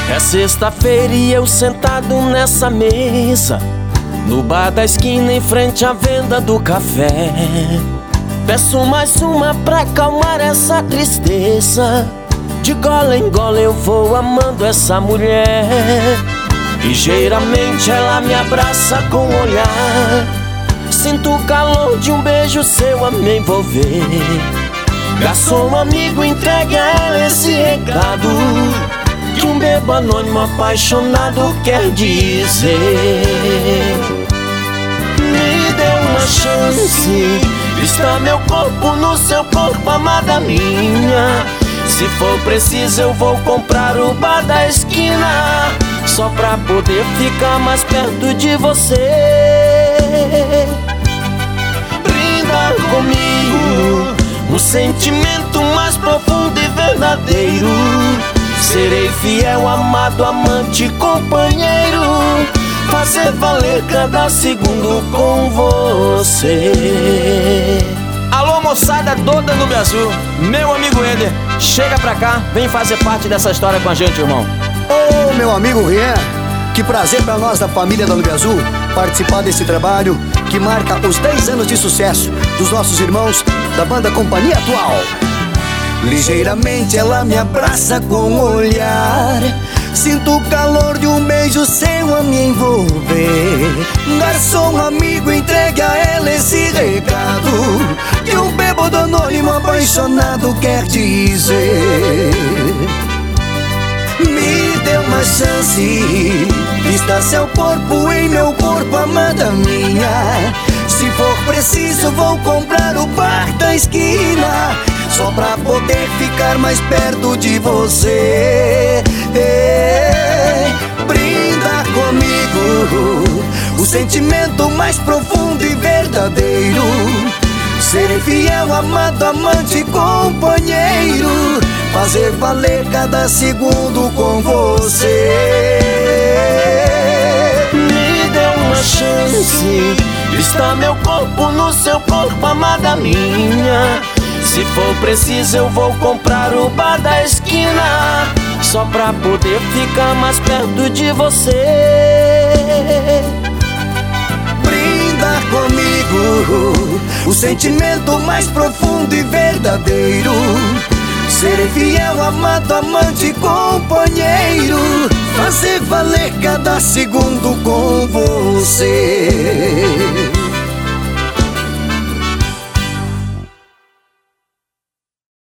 É sexta-feira e eu sentado nessa mesa, no bar da esquina em frente à venda do café. Peço mais uma pra acalmar essa tristeza. De gola em gola eu vou amando essa mulher. Ligeiramente ela me abraça com o olhar. Sinto o calor de um beijo seu a me envolver. Garçom amigo, entregue a ela esse recado que um bebo anônimo apaixonado quer dizer. Me dê uma chance, vista meu corpo no seu corpo, amada minha. Se for preciso eu vou comprar o bar da esquina, só pra poder ficar mais perto de você. Brinda comigo, um sentimento mais profundo e verdadeiro. Serei fiel, amado, amante, companheiro, fazer valer cada segundo com você. Alô moçada toda do Brasil, meu amigo Eder, chega pra cá, vem fazer parte dessa história com a gente, irmão. Ô, meu amigo Rian, que prazer pra nós da família da Nube Azul participar desse trabalho que marca os 10 anos de sucesso dos nossos irmãos da banda Companhia Atual. Ligeiramente ela me abraça com o olhar. Sinto o calor de um beijo seu a me envolver. Garçom amigo, entregue a ela esse recado que um bêbado anônimo apaixonado quer dizer. Me dê uma chance, vista seu corpo em meu corpo, amada minha. Se for preciso vou comprar o bar da esquina, só pra poder ficar mais perto de você. Brinda comigo, o sentimento mais profundo e verdadeiro. Ser fiel, amado, amante, companheiro, fazer valer cada segundo com você. Me dê uma chance, vista meu corpo no seu corpo, amada minha. Se for preciso eu vou comprar o bar da esquina, só pra poder ficar mais perto de você. Brinda comigo, o sentimento mais profundo e verdadeiro. Ser fiel, amado, amante, companheiro, fazer valer cada segundo com você.